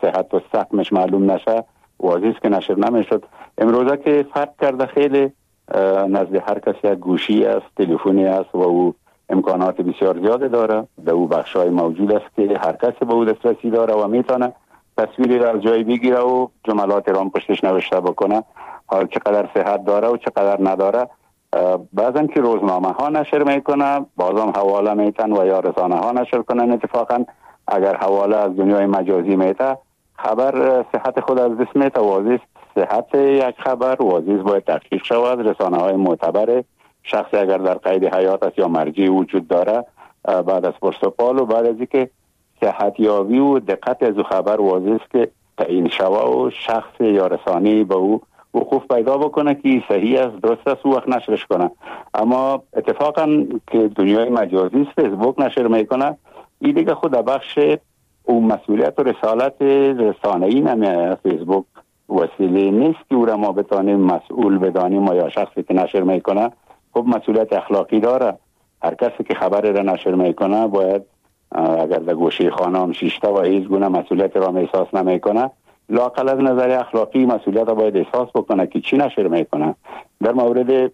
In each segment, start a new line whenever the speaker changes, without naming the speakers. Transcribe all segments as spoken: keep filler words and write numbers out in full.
صحت و سقمش معلوم نشه واضح است که نشر نمیشد. امروزه که فرق کرده خیلی نزد هر کسی یک گوشی است، تلفنی است و او امکانات بسیار زیاد داره. در او بخشای موجود است که هر کسی به او دسترسی داره و میتونه تصویری را از جایی بگیره و جملات را پشتش نوشته بکنه، حال چقدر صحت داره و چقدر نداره. بعضن که روزنامه ها نشر میکنه، بازم حواله میتن و یا رسانه ها نشر کنن. اتفاقا اگر حواله از دنیای مجازی میته، خبر صحت خود از دست میته. واضح صحت یک خبر واضح باید تحقیق شود. رسانه های معتبر، شخصی اگر در قید حیات است یا مرجع وجود داره، بعد از پرسپال و بعد از اینکه صحت یابی و دقت از خبر واضح است که تعیین شوه و شخص یا رسانه به او وقوف پیدا بکنه که صحیح است، درست است، وقت نشرش کنه. اما اتفاقا که دنیای مجازی است، فیسبوک نشر میکنه، این دیگه خود بخش او مسئولیت و رسالت رسانه‌ای نمیه. فیسبوک وسیله نیست که او را ما بتانیم مسئول بدانیم و یا شخصی که نشر میکنه خب مسئولیت اخلاقی داره. هر کسی که خبر را نشر میکنه باید اگر در گوشه خانه هم شیشته و هیچ گونه مسئولیت را احساس نمیکنه، لااقل از نظر اخلاقی مسئولیت را باید احساس بکنه که چی نشر میکنه. در مورد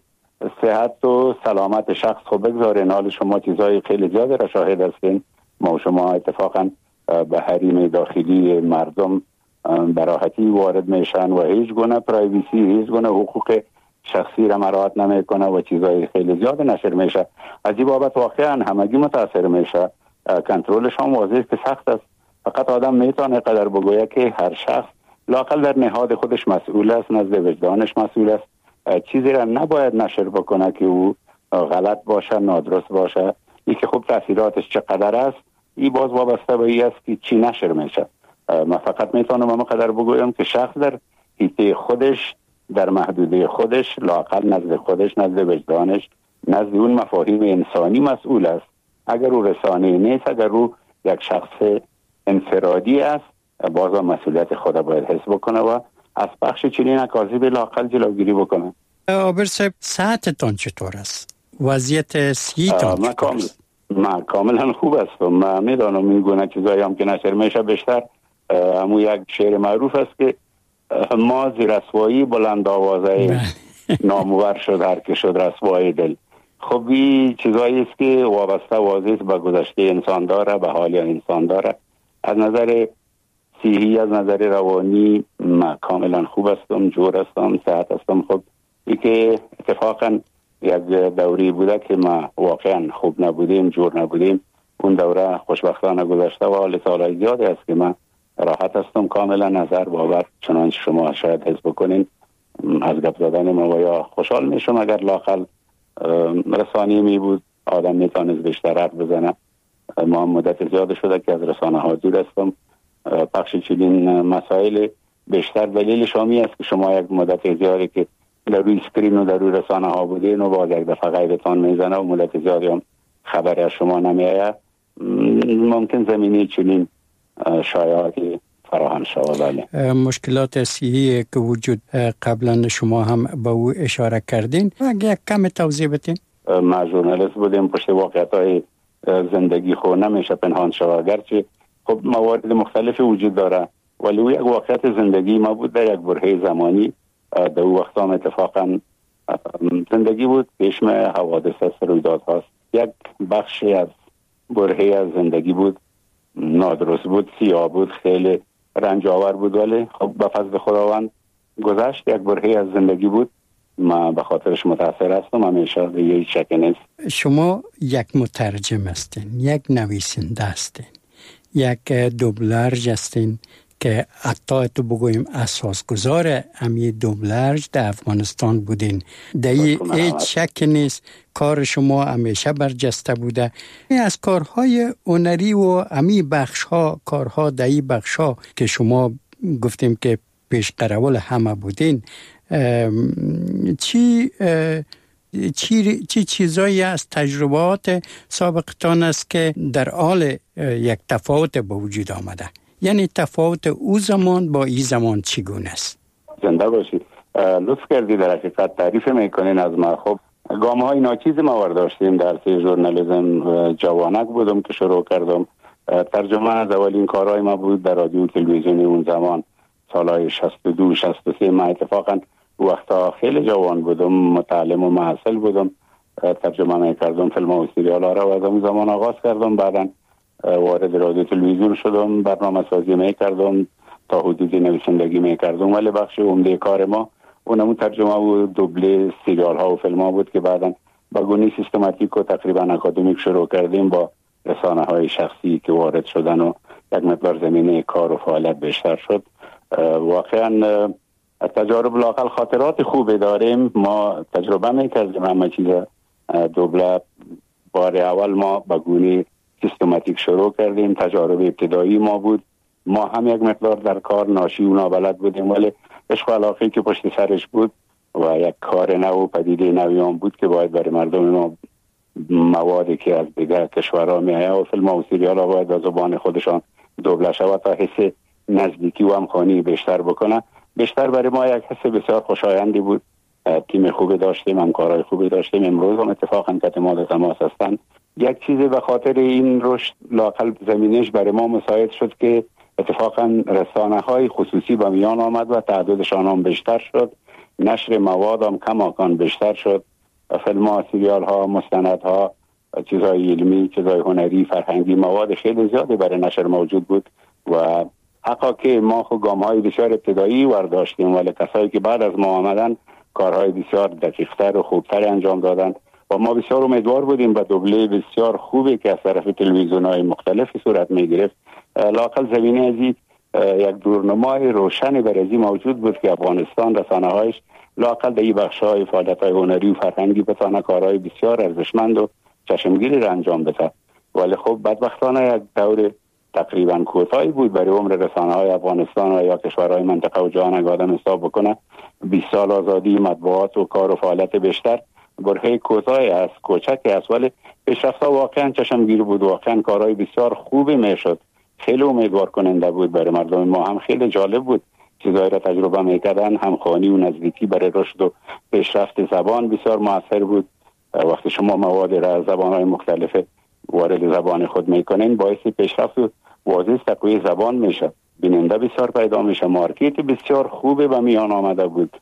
صحت و سلامت شخص خب بگذارین، حال شما چیزهای خیلی زیاده را شاهد هستین. ما و شما اتفاقا به حریم داخلی مردم براحتی وارد میشن و هیچ گونه پرایویسی، هیچ گونه حقوق شخصی را مراعات نمیکنه و چیزهای خیلی زیاد نشر میشه. از این بابت واقعا همگی متاثر میشه. کنترلش هم واضح که سخت است. فقط آدم میتونه قدر بگویه که هر شخص لااقل در نهاد خودش مسئول است، نزد وجدانش مسئول است. چیزی را نباید نشر بکنه که او غلط باشه، نادرست باشه. این که خب تاثیراتش چقدر است، این باز وابسته به این است که چی نشر میشه. من فقط میتونم اما قدر بگویم که شخص در حیطه خودش، در محدوده خودش، لااقل نزد خودش، نزد وجدانش، نزد اون مفاهیم انسانی مسئول است. اگر او رسانه نیست، اگر او یک شخص انفرادی است، بازم مسئولیت خود باید حس بکنه و از بخش چنین اکاذیب لااقل جلوگیری بکنه.
عابر صاحب، صحتتان چطور است؟ وضعیت صحیتان چطور است؟
من کاملا خوب هستم. من میدانم این گونه چیزایی هم که نشر میشه بیشتر همون یک شعر معروف است که ما زیر رسوایی بلند آوازه نامور شد هر که شد رسوای دل. خب این چیزایی است که وابسته واضح به گذشته انسان داره، به حال انسان داره. از نظر صحی، از نظر روانی من کاملا خوب هستم، جور هستم، صحت هستم. خب این که اتفاقا یک دوری بوده که ما واقعا خوب نبودیم، جور نبودیم، اون دوره خوشبختانه گذشته و حال سالهای زیادی است که من راحت هستم. کاملا نظر باور چنانچه شما شاید حس بکنین از گپ زدن ما و یا خوشحال میشم اگر لااقل رسانه‌ای می بود آدم میتونست بیشتر حرف بزنه. ما مدت زیاد شده که از رسانه ها دور هستم. پخش چنین مسائل بیشتر دلیلش همی است که شما یک مدت زیادی که در روی اسکرین و در روی رسانه ها بودین و باز یک دفعه غیبتان میزنه و مدت زیادی هم خبری از شما نمیآید، ممکن زمینی چنین شایعاتی فراهم شود.
مشکلات صحی که وجود قبلا شما هم به او اشاره کردین، اگه کم توضیح بدین.
ما ژورنالیست بودیم، پشت واقعیت‌های زندگی خو نمیشه پنهان شود، گرچه خب موارد مختلفی وجود داره ولی او یک واقعیت زندگی ما بود در یک برهه زمانی. در او وقت هم اتفاقا زندگی بود، پیشم حوادث است، رویداد هاست. یک بخشی از برهه از زندگی بود، نادرست بود، سیاه بود، خیلی رنج آور بود ولی خب به فضل خداوند گذشت. یک برهه از زندگی بود، ما به خاطرش متاثر هستم، همیشه دیگه شک نیست.
شما یک مترجم هستین، یک نویسنده هستین، یک دوبلرج هستین که حتی تو بگویم اساسگزار امی دوبلرج در افغانستان بودین. در هیچ شک نیست کار شما همیشه برجسته بوده. از کارهای هنری و امی بخش‌ها، کارها در این بخش‌ها که شما گفتیم که پیش قرول همه بودین، چی چی چی چیزایی از تجربات سابقتان است که در حال یک تفاوت به وجود آمده؟ یعنی تفاوت او زمان با این زمان چگونه است؟
زنده باشید. لطف کردید در حقیقت تعریف میکنین از ما. خب گام های ناچیز ما ورداشتیم در سی ژورنالیسم. جوانک بودم که شروع کردم ترجمه از اولین کارهای ما بود در رادیو تلویزیونی اون زمان، سالهای شصت و دو شصت و سه. من اتفاقا وقتا خیلی جوان بودم، متعلم و محصل بودم، ترجمه میکردم فیلم و سریال ها را و از اون زمان آغاز کردم. بعدا وارد رادیو تلویزیون شدم، برنامه سازی میکردم، تا حدودی نویسندگی میکردم، ولی بخش عمده کار ما اونمون ترجمه و دوبله سریال ها و فیلم ها بود که بعدا با گونه سیستماتیک و تقریبا اکادمیک شروع کردیم با رسانه های شخصی که وارد شدن و یک مقدار زمینه کار و فعالیت بیشتر شد. واقعا تجارب لاقل خاطرات خوبی داریم. ما تجربه میکردیم همه چیز دوبله. بار اول ما با گونه سیستماتیک شروع کردیم، تجارب ابتدایی ما بود. ما هم یک مقدار در کار ناشی و نابلد بودیم، ولی عشق و علاقه‌ای که پشت سرش بود و یک کار نو و پدیده نویان بود که باید برای مردم ما موادی که از دیگر کشورها میآید و فیلم و سریال ها باید از زبان خودشان دوبله شود تا حس نزدیکی و همخوانی بیشتر بکنه. بیشتر برای ما یک حس بسیار خوشایندی بود. تیم خوبی داشتیم، همکارای خوبی داشتیم. امروز هم اتفاقا که اعتماد تماس هستند. یک چیزی به خاطر این رشد لاقل زمینش برای ما مساعد شد که اتفاقا رسانه های خصوصی به میان آمد و تعدادشان هم بیشتر شد. نشر مواد هم کماکان بیشتر شد. فیلم ها، سریال ها، مستند ها، چیزهای علمی، چیزهای هنری، فرهنگی، مواد خیلی زیادی برای نشر موجود بود و حقا که ما خود گام های بسیار ابتدایی ورداشتیم، ولی کسایی که بعد از ما آمدن کارهای بسیار دقیقتر و خوبتر انجام دادند و ما بسیار امیدوار بودیم به دوبله بسیار خوبی که از طرف تلویزیون های مختلفی صورت می گرفت. لاقل زمینه ازی یک دورنمای روشنی برای موجود بود که افغانستان رسانه هایش لاقل در این بخش های فعالیت های هنری و فرهنگی بتانه کارهای بسیار ارزشمند و چشمگیری را انجام بده. ولی خب بدبختانه یک دور تقریبا کوتاهی بود برای عمر رسانه های افغانستان و یا کشورهای منطقه و جهان. اگه آدم حساب بکنه بیست سال آزادی مطبوعات و کار و فعالیت بیشتر برهه کوتاهی است، کوچکی است، ولی پیشرفت‌ها واقعا چشمگیر بود. واقعا کارهای بسیار خوبی میشد، خیلی امیدوار کننده بود برای مردم ما. هم خیلی جالب بود چیزایی را تجربه میکردن. همخوانی و نزدیکی برای رشد و پیشرفت زبان بسیار موثر بود. وقتی شما مواد را از زبان‌های مختلف وارد زبان خود میکنین باعث پیشرفت و واضح تقویت زبان میشه، بیننده بسیار پیدا میشه، مارکت بسیار خوبه و میان آمده بود.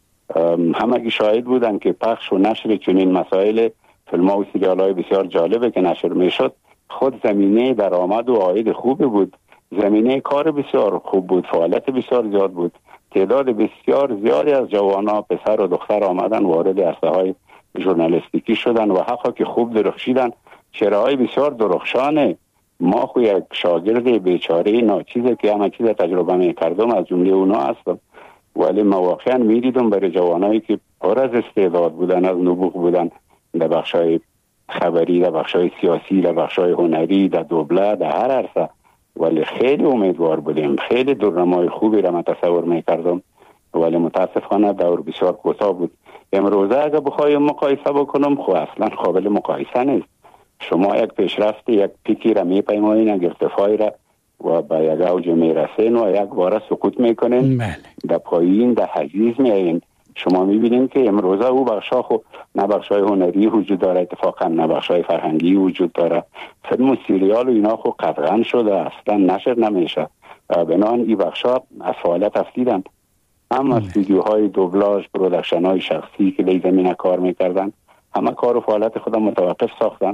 همگی شاهد بودن که پخش و نشر چنین مسائل فیلم ها و سریال های بسیار جالبه که نشر میشد خود زمینه درآمد و عاید خوبی بود. زمینه کار بسیار خوب بود، فعالیت بسیار زیاد بود. تعداد بسیار زیادی از جوانان پسر و دختر آمدن وارد عرصه های ژورنالیستیکی شدن و حقا که خوب درخشیدن. چهره های بسیار درخشانه. ما خو یک شاگرد بیچاره ناچیزه که همه چیز تجربه میکردم، از جمله اونا هستم، ولی ما واقعا میدیدم برای جوانایی که پر از استعداد بودن، از نبوغ بودن در بخشای خبری، در بخشای سیاسی، در بخشای هنری، در دوبله، در هر عرصه. ولی خیلی امیدوار بودیم، خیلی دورنمای خوبی را من تصور میکردم، ولی متاسفانه دور بسیار کوتاه بود. امروزه اگه بخوایم مقایسه بکنم خو اصلا قابل مقایسه نیست. شما یک پیشرفت، یک پیکی را میپیمایین، یک ارتفاعی را و به یک اوج میرسین و یک بار سقوط میکنین، در پایین در حجیز میایین. شما میبینین که امروزه او بخشا خو نه بخشای هنری وجود داره، اتفاقا نه بخشای فرهنگی وجود داره. فیلم و سریال و اینا خو قطعا شده، اصلا نشر نمیشه. بنان این بخشا از فعالیت افتیدن. هم از استودیوهای دوبلاژ، پرودکشن های شخصی که در زمینه کار میکردن، همه کار و فعالیت خودم متوقف ساختن.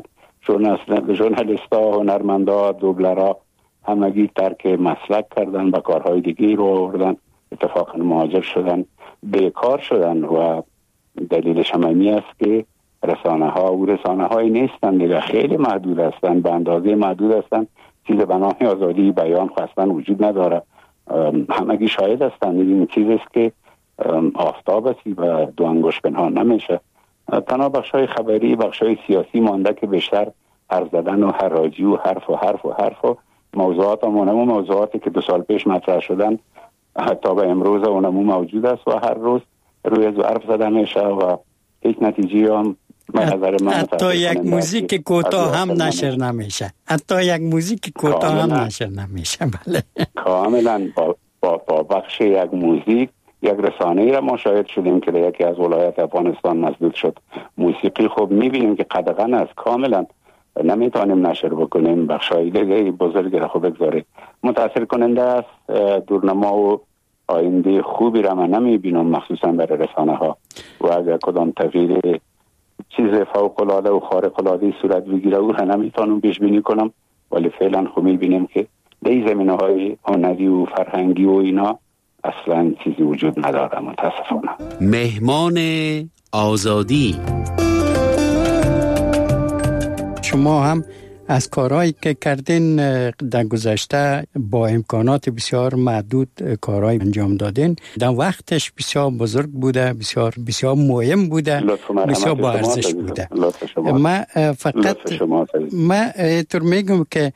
ژورنالیستا، هنرمندا، دوبلرها همگی ترک مسلک کردن، به کارهای دیگه رو آوردن، اتفاقا مهاجر شدن، بیکار شدن و دلیلش هم این است که رسانه ها و رسانه های نیستن دیگه، خیلی محدود هستن، به اندازه محدود هستن. چیز به نام آزادی بیان خواستن وجود نداره. همگی شاهد هستن. این چیز است که آفتاب است و دو انگشت پنهان نمیشه. تنها بخشای خبری، بخشای سیاسی مانده که بیشتر حرف زدن و حراجی و حرف و حرف و حرف و موضوعات همونمو موضوعاتی که دو سال پیش مطرح شدن حتی به امروز اونمو موجود است و هر روز روی از حرف زدن میشه و هیچ نتیجه هم
حتی یک موزیک کوتاه هم نشر نمیشه. حتی یک موزیک کوتاه هم نشر نمیشه. بله
کاملا با, با, با بخش یک موزیک یک رسانه‌ای را ما شاهد شدیم که در یکی از ولایات افغانستان مسدود شد. موسیقی خوب میبینیم که قدغن است کاملا. نمیتونیم نشر بکنیم، بخشای دیگه بزرگی را خوب بگذاره. متاثر کننده است. دورنما و آینده خوبی را من نمیبینم، مخصوصا برای رسانه ها، و اگر کدام تغییر چیز فوق العاده و خارق العاده صورت بگیره او را نمیتونم پیش بینی کنم، ولی فعلا خب میبینیم که در زمینه های هنری و فرهنگی و اینا اصلا چیزی وجود نداره متاسفانه.
مهمان آزادی.
شما هم از کارهایی که کردین در گذشته با امکانات بسیار محدود کارهای انجام دادین، در وقتش بسیار بزرگ بوده، بسیار بسیار مهم بوده، بسیار با ارزش بوده. ما فقط ما اینطور میگم که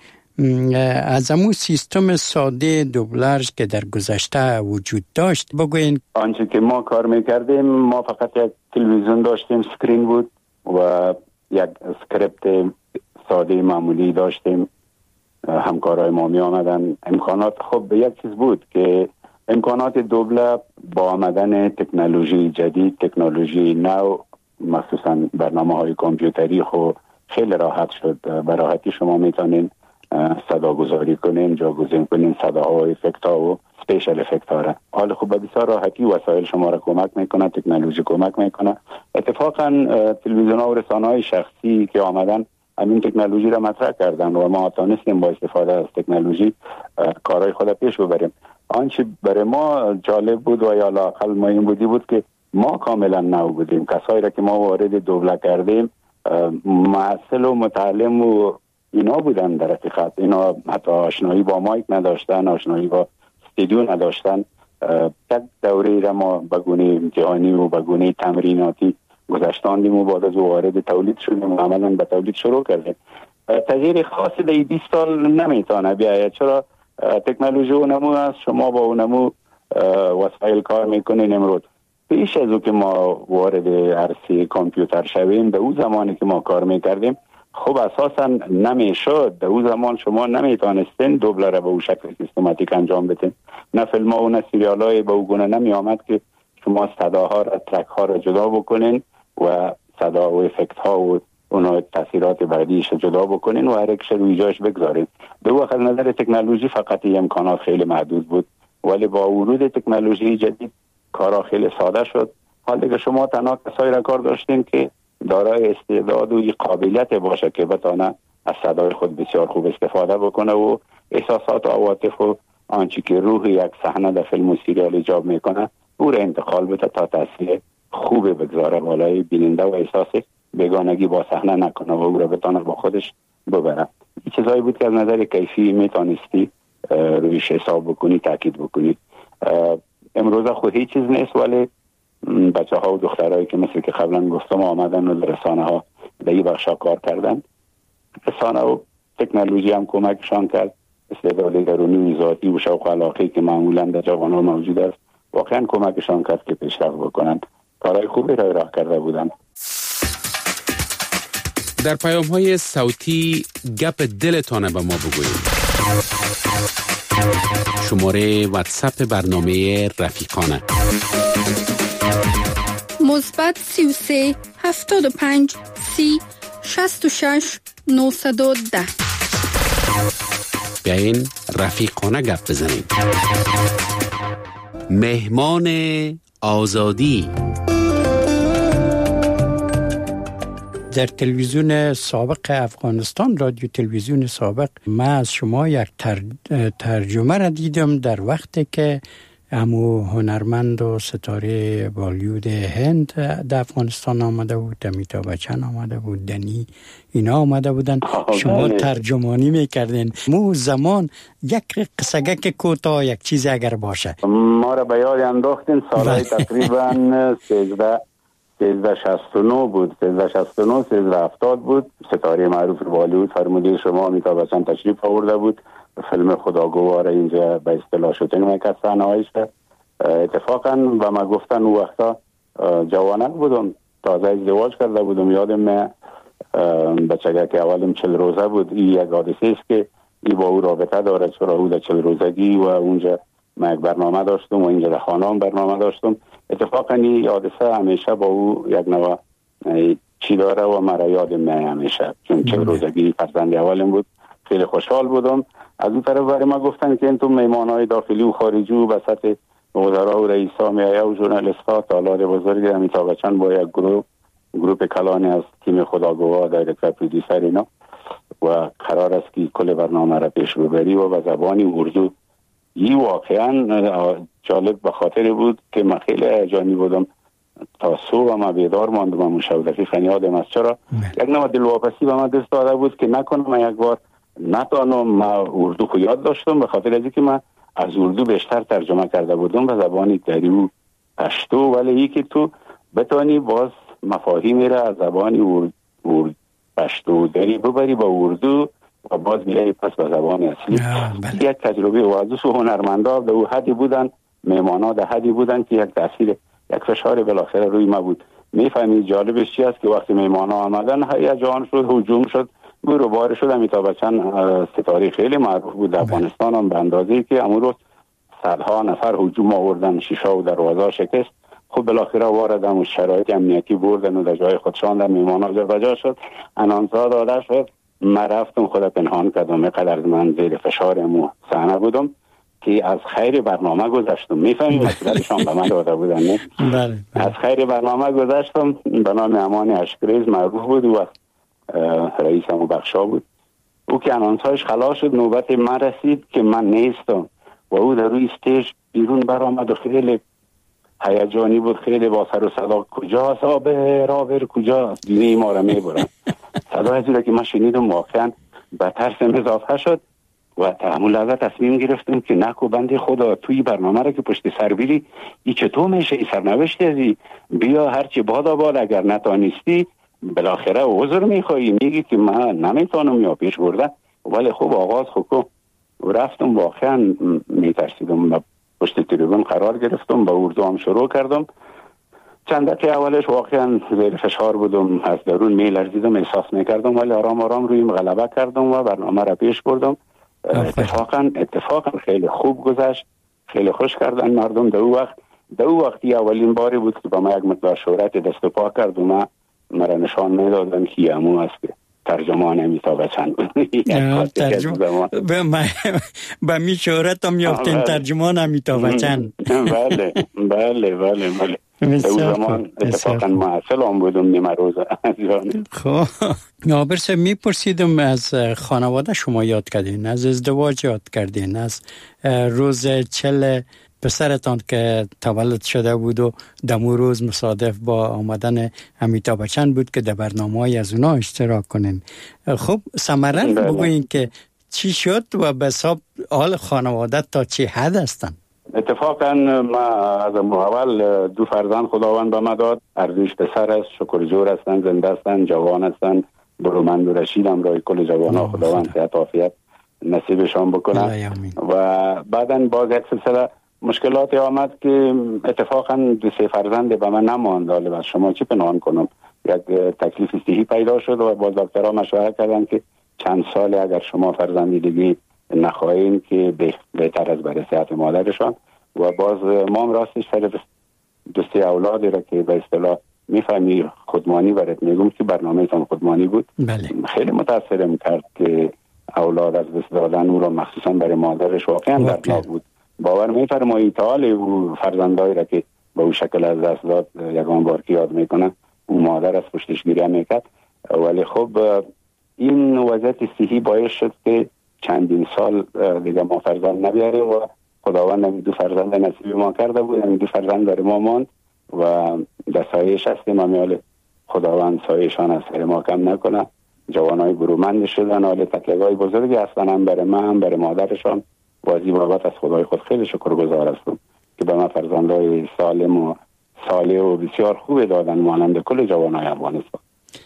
از امو سیستم ساده دوبلرژ که در گذشته وجود داشت بگوین.
آنچه که ما کار میکردیم، ما فقط یک تلویزیون داشتیم، سکرین بود و یک اسکریپت ساده معمولی داشتیم. همکارای ما می آمدن. امکانات خب به یک چیز بود که امکانات دوبله با آمدن تکنولوژی جدید، تکنولوژی نو، مخصوصا برنامه های کامپیوتری خب خیلی راحت شد. به راحتی شما میتونین صدا گذاری کنین، جاگزین کنین صداها و افکت ها و سپیشل افکت ها را. حال خب بسیار راحتی وسایل شما را کمک میکنه، تکنولوژی کمک میکنه. اتفاقا تلویزیون ها و رسانه های شخصی که آمدن همین تکنولوژی را مطرح کردن و ما تانستیم با استفاده از تکنولوژی کارهای خود پیش ببریم. آنچه برای ما جالب بود و یا لااقل مهم بودی بود که ما کاملا نو بودیم. کسایی را که ما وارد دوبله کردیم معسل و متعلم و اینا بودن. در حقیقت اینا حتی آشنایی با مایک نداشتن، آشنایی با استودیو نداشتن. یک دوره را ما بگونه امتحانی و بگونه تمریناتی گذشتاندیم و بعد از وارد تولید شدیم و عملا به تولید شروع کردیم. تغییر خاصی در بیست سال نمیتونه بیاید، چرا تکنولوژی و نمو است. شما با اونمو وسایل کار میکنین. امروز پیش از او که ما وارد عرصه کامپیوتر شویم، به اون زمانی که ما کار میکردیم خب اساسا نمیشد. در اون زمان شما نمیتونستین دوبله را به اون شکل سیستماتیک انجام بدین. نه فیلم ها و نه سریال های به اون گونه نمی آمد که شما صداها را، ترک ها را جدا بکنین و صدا و افکت ها و اونها تاثیرات بعدیش جدا بکنین و هر یک روی جاش بگذارین. به وقت نظر تکنولوژی فقط امکانات خیلی محدود بود، ولی با ورود تکنولوژی جدید کارا خیلی ساده شد. حال دیگه شما تنها کسایی را کار داشتین که دارای استعداد و قابلیت باشه که بتونه از صدای خود بسیار خوب استفاده بکنه و احساسات و عواطف و آنچه که روح یک صحنه در فیلم و سریال ایجاب میکنه او را انتقال بده تا تاثیر خوب بگذاره بالای بیننده و احساس بیگانگی با صحنه نکنه و او را بتونه با خودش ببره. این چیزایی بود که از نظر کیفی میتونستی رویش حساب بکنی، تاکید بکنی. امروز خود هیچ چیز نیست، ولی بچه ها و دخترهایی که مثل که قبلا گفتم آمدن و رسانه ها در این بخشا کار کردن، رسانه و تکنولوژی هم کمکشان کرد. استعداد درونی و ذاتی و شوق و علاقه که معمولا در جوان ها موجود است واقعا کمکشان کرد که پیشرفت بکنند. کارهای خوبی را راه کرده بودند.
در پیام های صوتی گپ دلتانه به ما بگویید. شماره واتساپ برنامه رفیقانه
مثبت سی و سه هفتاد و پنج سی شصت و شش نهصد و ده.
بیاین رفیقانه گپ بزنیم. مهمان آزادی.
در تلویزیون سابق افغانستان، رادیو تلویزیون سابق، من از شما یک تر... ترجمه را دیدم در وقتی که امو هنرمند و ستاره بالیوود هند در افغانستان آمده بود، امیتابh بچن آمده بود، دنی اینا آمده بودن. شما ترجمانی میکردین. مو زمان یک قصه که کوتاه یک چیز اگر باشه
ما را به یاد انداختین. سالهای تقریبا سیزده سیزده شصت و نه بود، سیزده شصت و نه سیزده هفتاد بود. ستاره معروف بالیوود فرموده شما امیتابh بچن تشریف آورده بود. فیلم خداگوار اینجا به اصطلاح شوتینگ میکرد صحنه‌هایش. اتفاقا و ما گفتن اون وقتا جوانک بودم، تازه ازدواج کرده بودم. یادم من بچگه که اولم چل روزه بود. این یک حادثه است که ای با او رابطه داره، چرا او در چل روزگی و اونجا من یک برنامه داشتم و اینجا در خانه برنامه داشتم. اتفاقا این حادثه همیشه با او یک نوع چی داره و مرا یاد میاد همیشه، چون چه روزگی فرزند اولم بود. خیلی خوشحال بودم. از اون طرف برای ما گفتن که این تو میمانای داخلی و خارجی و بسط وزرا و رئیسا میایه و ژورنالیست‌ها تالار بزرگی امیتاب بچن با یک گروه گروه کلانی از تیم خداگوها دایرکتور پرودیوسر اینا و قرار است که کل برنامه را پیش ببری و به زبان اردو. این واقعا جالب به خاطر بود که من خیلی هیجانی بودم تا صبح ما بیدار ماندم. من شب دقیقاً یادم است چرا یک نوع دلواپسی به من دست داده بود که نکنم من یک بار نتانم. من اردو خو یاد داشتم به خاطر از اینکه من از اردو بیشتر ترجمه کرده بودم به زبان دری و پشتو، ولی ای که تو بتانی باز مفاهیمی را از زبان ارد ارد پشتو دری ببری با اردو و باز بیایی پس به زبان اصلی. یک تجربه و از او هنرمندا به او حدی بودن، میمانا ده حدی بودن که یک تاثیر یک فشار بالاخره روی ما بود. میفهمی جالبش چی است که وقتی میمانا آمدن هیجان شد، هجوم شد، برو بار شد. امیتاب بچن ستاره خیلی معروف بود در افغانستان هم به اندازه‌ای که امروز روز صدها نفر هجوم آوردن، شیشه و دروازه شکست. خب بالاخره واردن و شرایط امنیتی بردن و در جای خودشان میمانا جابجا شد، انانسا داده شد. من رفتم خود پنهان کردم، اینقدر من زیر فشارم و صحنه بودم که از خیر برنامه گذشتم. میفهمی مسئولتشان به من داده بودن نه؟
بله.
از خیر برنامه گذشتم. به نام امان اشکریز معروف بود و رئیس همو بخشا بود. او که انانسایش خلاص شد نوبت من رسید که من نیستم و او در روی استیج بیرون برآمد و خیلی هیجانی بود، خیلی با سر و صدا کجاست آبر آبر کجاست دینه ما را میبرن. صدا از که من شنیدم واقعا به ترسم اضافه شد و تحمل لحظه تصمیم گرفتم که نکو بنده خدا توی برنامه را که پشت سر بیری ای چطور میشه ای سرنوشت ازی بیا هرچی بادا باد، اگر نتانستی بالاخره عذر میخوایی میگی که من نمیتونم یا پیش برده. ولی خوب آغاز خوب رفتم، واقعا میترسیدم، پشت تریبون قرار گرفتم، با اردو هم شروع کردم. چند دقیقه اولش واقعا زیر فشار بودم، از درون میلرزیدم، احساس میکردم، ولی آرام آرام رویم غلبه کردم و برنامه را پیش بردم. اتفاقا اتفاقا خیلی خوب گذشت، خیلی خوش کردن مردم. در او وقت در او وقتی اولین باری بود که با ما یک مقدار شهرت دست و پا کرد و ما مرا نشان میدادن که امو است که ترجمان امیتاب بچن بود.
ترجمان به می شهرت هم یافتین ترجمان امیتاب بچن.
بله بله بله بله. در زمان اتفاقا معسل هم بودم نیمه روز.
خب عابر صاحب میپرسیدم از خانواده شما یاد کردین، از ازدواج یاد کردین، از روز چل پسرتان که تولد شده بود و دمو روز مصادف با آمدن امیتاب بچن بود که در برنامه‌های از اونا اشتراک کنین. خب ثمرا بگوین که چی شد و به حساب حال خانواده تا چی حد هستن؟
اتفاقا ما از اول دو فرزند خداوند به ما داد. ارزش پسر است، شکرجور هستن، زنده هستن، جوان هستن، برومند و رشید هم رای کل جوانا خداوند صحت عافیت نصیبشان بکنه. و بعداً باز یک سلسله مشکلاتی آمد که اتفاقا دو سه فرزند به من نماند. حالا از شما چی پنهان کنم، یک تکلیف صحی پیدا شد و با دکترها مشورت کردن که چند سال اگر شما فرزندی دیگه نخواهیم که بهتر از برای صحت مادرشان. و باز ما هم راستش سر دو سه اولادی را که به اصطلاح میفهمی خودمانی برات میگم که برنامه تان خودمانی بود.
بله.
خیلی متاثرم کرد که اولاد از دست دادن او را مخصوصا برای مادرش واقعا دردناک بود. باور میفرمایی تا حال او فرزندایی را که به او شکل از دست داد یگان بار که یاد میکنن او مادر از پشتش گریه میکرد. ولی خب این وضعیت صحی باعث شد که چندین سال دیگه ما فرزند نبیاریم و خداوند هم دو فرزند نصیب ما کرده بود. هم دو فرزند در ما ماند و در سایش هستیم. امیال خداوند سایشان از سر ما کم نکنه. جوانای برومند شدن، حال تکلیفای بزرگی هستن، هم برای من هم برای مادرشان. واجب بابت از خدای خود خیلی شکرگزار هستم که به ما فرزندای سالم و صالح و بسیار خوب دادن مانند کل جوانای افغانستان.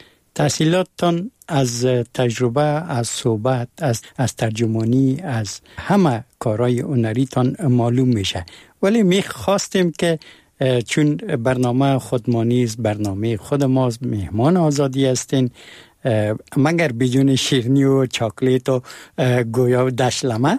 تحصیلاتتان از تجربه، از صحبت، از از ترجمانی، از همه کارهای هنریتان معلوم میشه. ولی میخواستیم که چون برنامه خودمانی است، برنامه خود ماست، مهمان آزادی هستین، مگر بدون شیرینی و چاکلیت و گویا و دشلمه.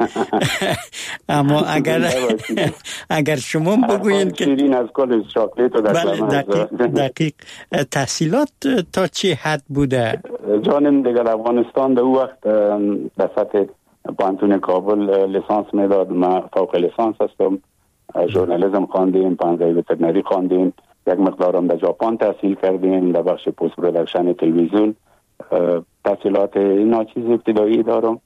اما اگر اگر شما بگوین که
شیرین از کل چاکلیت و دشلمه.
دقیق, دقیق. تحصیلات تا چه حد بوده؟
جانم دیگر افغانستان در او وقت در سطح پانتون کابل لیسانس میداد. من فوق لیسانس هستم، ژورنالیسم خواندیم، پانزده وترنری خواندیم، یک مقدارم در ژاپن تحصیل کردیم در بخش پست پروداکشن تلویزیون. تحصیلات ناچیز ابتدایی دارم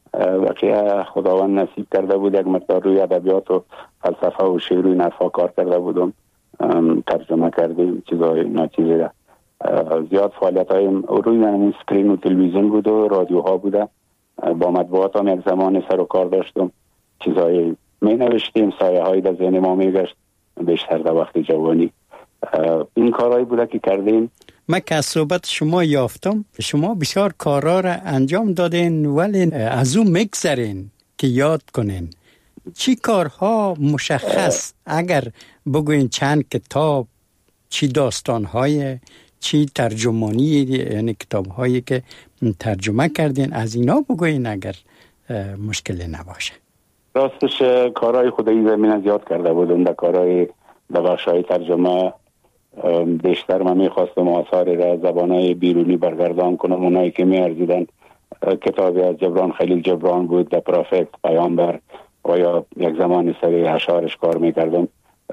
و خداوند نصیب کرده بود یک مقدار روی ادبیات و فلسفه و شعر و این حرفا کار کرده بودم، ترجمه کردیم چیزای ناچیزی را. زیاد فعالیت های روی همون سکرین و تلویزیون بود و رادیوها بوده. با مطبوعات هم یک زمان سر و کار داشتم، چیزای می نوشتیم، سایه هایی در ذهن ما می گشت بیشتر در وقت جوانی. این کارهایی بوده که کردیم.
من که از صحبت شما یافتم شما بسیار کارها را انجام دادین ولی از اون مگذرین که یاد کنین. چی کارها مشخص اگر بگوین چند کتاب، چی داستانهای، چی ترجمانی، یعنی کتابهایی که ترجمه کردین از اینا بگوین اگر مشکلی نباشه.
راستش کارهای خودی زمین زیاد کرده بودم در کارهای در بخشای ترجمه. بیشتر من میخواستم آثار را زبانهای بیرونی برگردان کنم. اونایی که میارزیدن کتابی از جبران خلیل جبران بود، در پروفت، پیامبر و یا یک زمان سری اشعارش کار میکردم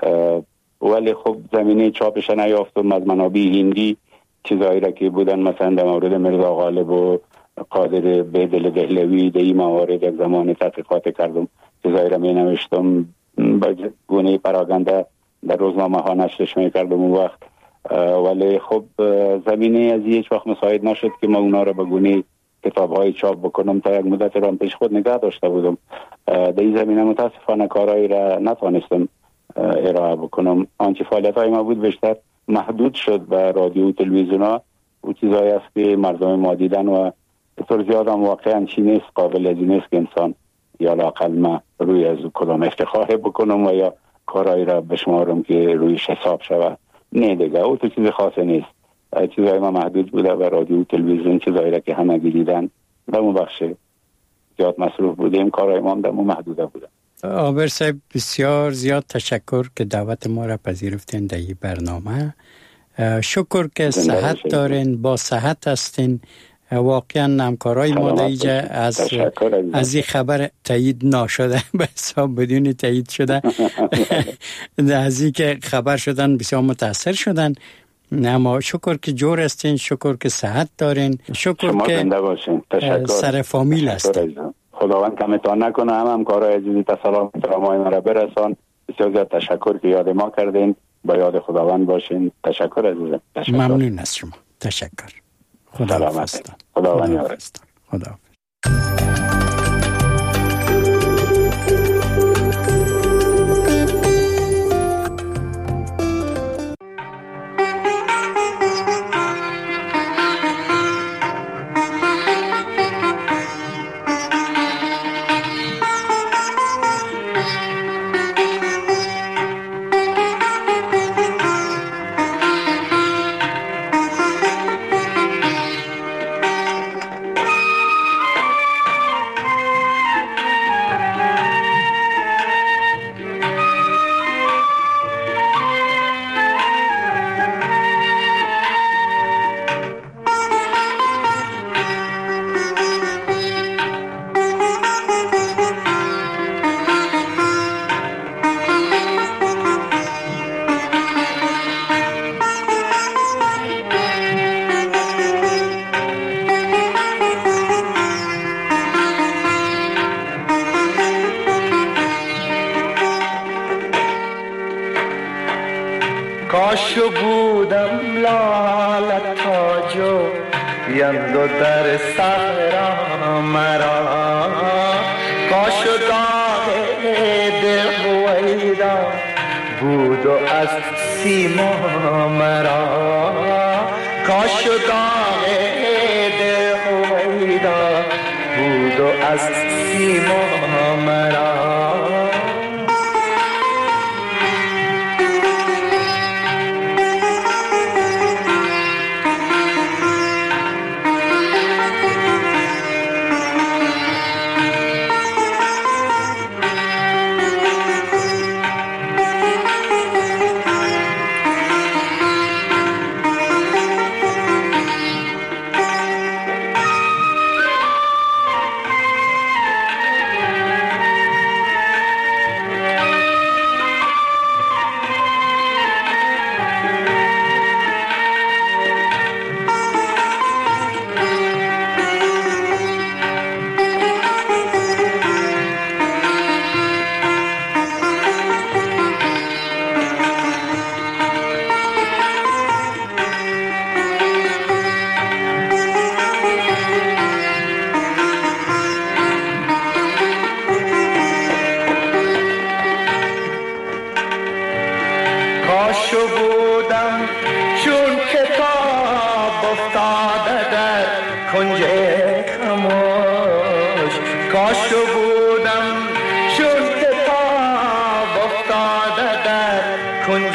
ولی خب زمینه چاپش نیافتم. از منابع هندی چیزایی را که بودن مثلا در مورد مرزا غالب و قادر بیدل دهلوی در این موارد یک زمان تحقیقات کردم، چیزایی را می نوشتم با گونه پراگنده در روزنامه ها نشرش می کردم اون وقت. ولی خب زمینه از هیچ وقت مساعد نشد که ما اونا را به گونه کتاب های چاپ بکنم. تا یک مدت را پیش خود نگاه داشته بودم. در این زمینه متاسفانه کارهایی را نتوانستم ارائه بکنم. آنچه فعالیت های ما بود بیشتر محدود شد به رادیو و تلویزیون ها و چیزایی است که مردم ما دیدن و طور زیاد هم واقعا چی نیست، قابل از این نیست که انسان یا لااقل ما روی از کدام افتخار بکنم و یا کارهایی را بشمارم که رویش حساب شود. نه دیگه او تو چیز خاصی نیست. چیزای ما محدود بوده و رادیو و تلویزیون چیزایی را که همه دیدن در اون بخش زیاد مصروف بودیم. کارهای ما هم در اون محدوده بوده.
عابر صاحب بسیار زیاد تشکر که دعوت ما را پذیرفتین در این برنامه. شکر که صحت دارین، با صحت هستین. واقعا همکارای ما در اینجا از از این خبر تایید نشده به حساب بدون تایید شده از این که خبر شدن بسیار متاثر شدن. اما شکر که جور هستین، شکر که صحت دارین، شکر که سر فامیل هستین.
خداوند کمتان نکنه. هم همکارای عزیزی سلام احترامای مرا برسان. بسیار زیاد تشکر که یاد ما کردین. با یاد خداوند باشین. تشکر عزیزم. تشکر.
ممنون از شما. تشکر. خدا حافظ.
خداوند یارت.
خدا.
کاش بودم لال تاجو یندو در صحرا مرا، کاش داغ دل بویدا بود و از سیما مرا، کاش داغ دل بویدا بود و از سیما مرا. کاشو بودم چون کتاب افتاده در کنج خموش، کاشو بودم چون کتاب افتاده در کنج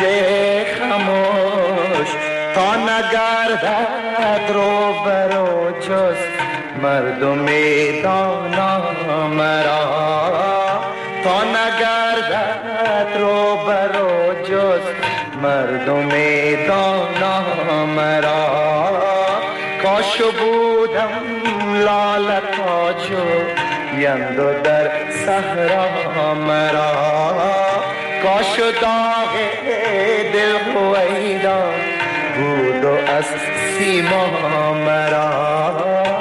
خموش، تا نگردد رو برو جز مردم دانا مرا، تا نگردد رو برو جز مردم دانا مرا. کاشو بودم لاله تاجو یندو در صحرا مرا، کاشو داغ دل هویدا بود و از سیما مرا.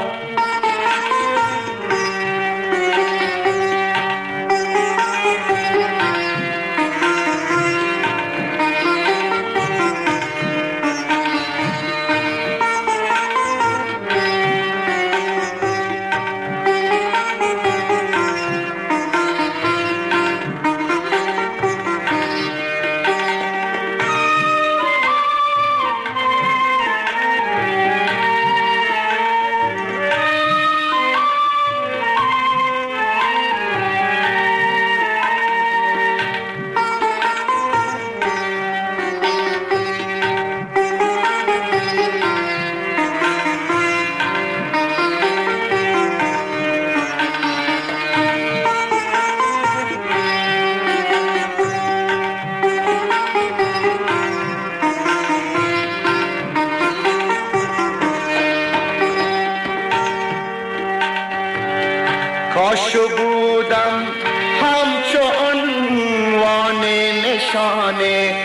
کاشو بودم همچو عنوان نشان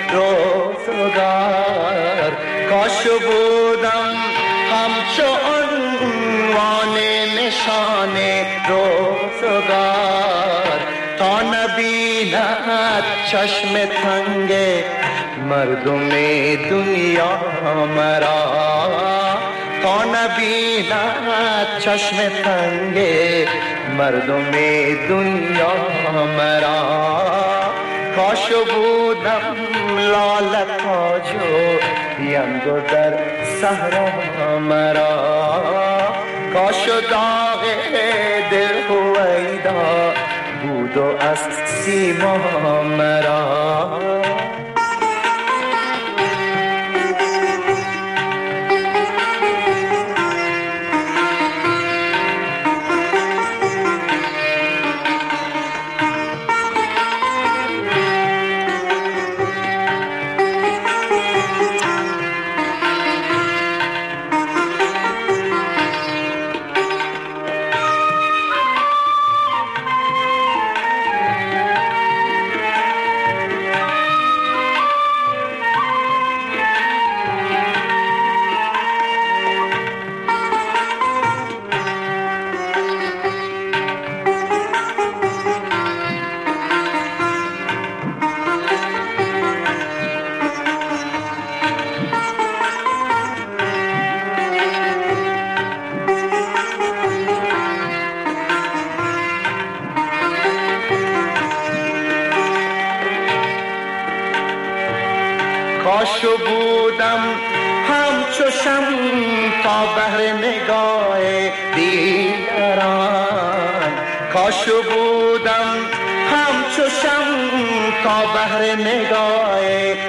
روزگار، کاشو بودم همچو عنوان نشان روزگار، تا نبیند چشم تنگ مردم دنیا مرا، تا نبیند چشم تنگ مردم دنیا مرا. کاشو بودم لاله تاجو یندو در صحرا مرا، کاشو داغ دل هویدا بود و از سیما مرا. کاشو بودم همچو شم تا بهر نگاه دیگران، کاشو بودم همچو شم تا بهر نگاه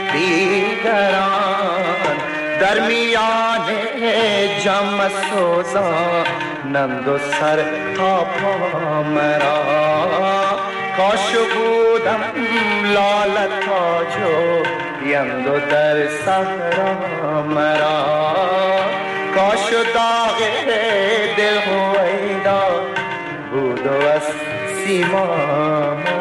دیگران، در میان جمع سوزانند و سر تا پا مرا. کاشو بودم لاله تاجو یندو در صحرا مرا، کاشو داغ دل هویدا بود و از سیما